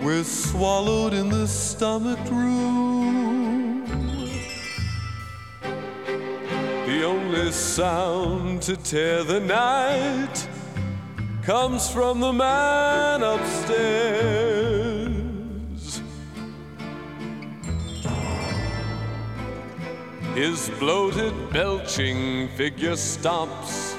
we're swallowed in the stomached room. The only sound to tear the night comes from the man upstairs. His bloated, belching figure stomps